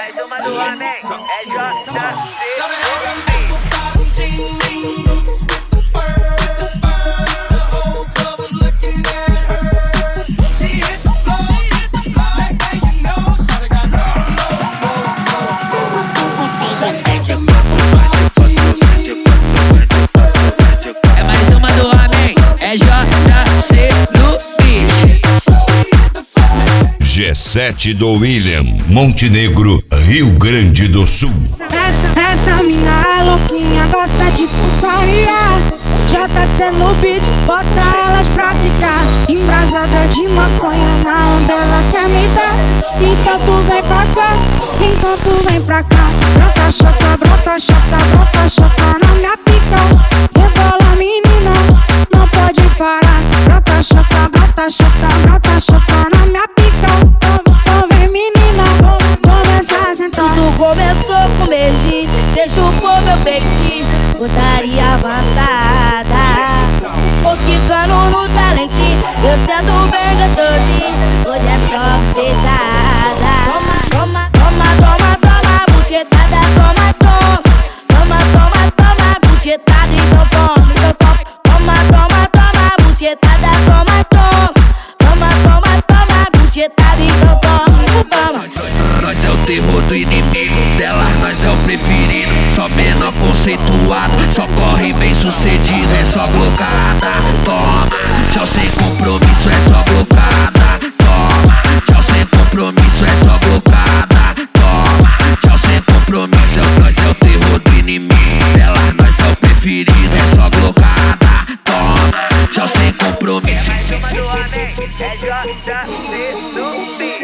mais uma do homem, é JC. É mais uma do homem, é JC no beat. G7 do William, Montenegro, Rio Grande do Sul. Essa mina é louquinha, gosta de putaria. JC no beat, bota elas pra quicar. Embrasada de maconha, na onda ela quer me dar. Então tu vem pra cá, então tu vem pra cá. Brota chota, brota chota, brota chota na minha pica. Rebola menina, não pode parar. Brota chota, brota chota, brota chota na minha pica. Então vem menina, começa a sentar. Tudo começou com beijinho, cê chupou meu peitinho. Putaria avançada, vou quicando no talentinho. Eu sendo bem gostosinho, hoje é só bucetada. Toma, toma, toma, toma, bucetada, toma, toma. Toma, toma, toma, bucetada, então toma, então toma. Toma, toma, toma, bucetada, toma, toma. Toma, toma, toma, bucetada, então toma, então toma. Nós é o terror do inimigo, delas nós é o preferido. Só menor conceituado, só corre bem sucedido. É só glocada, toma. Tchau sem compromisso, é só glocada, toma. Tchau sem compromisso, é só glocada, toma. Tchau sem compromisso, nós é o terror do inimigo, delas nós é o preferido. É só glocada, toma. Tchau sem compromisso. Mais uma do homem, é JC no beat.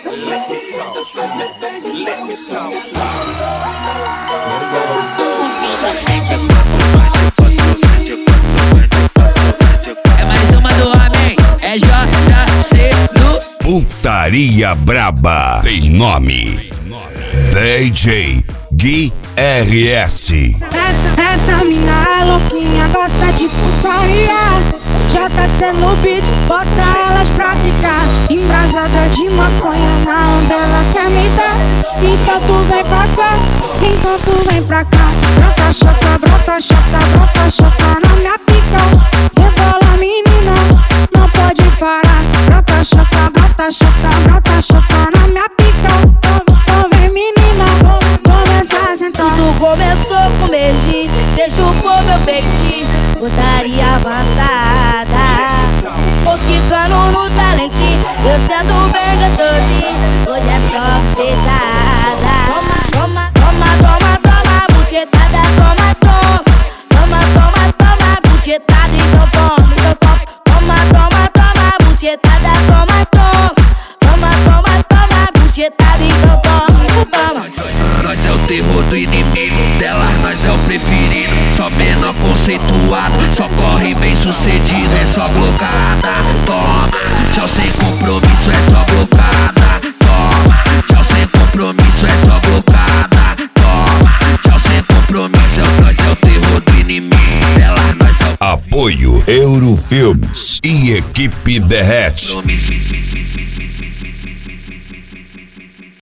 É mais uma do homem, é JC no Putaria Braba. Tem nome. DJ Gui RS. Essa mina é louquinha, gosta de putaria. JC no beat, bota elas pra quicar. Embrasada de maconha, na onda ela quer me dar. Então tu vem pra cá, então tu vem pra cá. Brota chota, brota chota, brota chota na minha pica. Rebola menina, não pode parar. Brota chota, brota chota, brota chota na minha pica. Então vem menina, começa a sentar. Tudo começou com beijinho, cê chupou meu peitinho. Putaria avançada, vou quicando no talentinho. Eu sendo bem gostosinho, hoje é só bucetada. Toma, toma, toma, toma, bucetada, toma, toma. Toma, toma, toma, bucetada, então toma, então toma. Toma, toma, toma, bucetada, toma, toma. Toma, toma, toma, bucetada, então toma, então toma. Nós é o terror do inimigo, delas nós é o preferido. Só menor conceituado, só corre bem sucedido. É só glocada, toma. Tchau sem compromisso, é só glocada, toma. Tchau sem compromisso, é só glocada, toma. Tchau sem compromisso, nós é o terror do inimigo, delas nós é o Apoio Eurofilmes e Equipe Derrete. compromisso.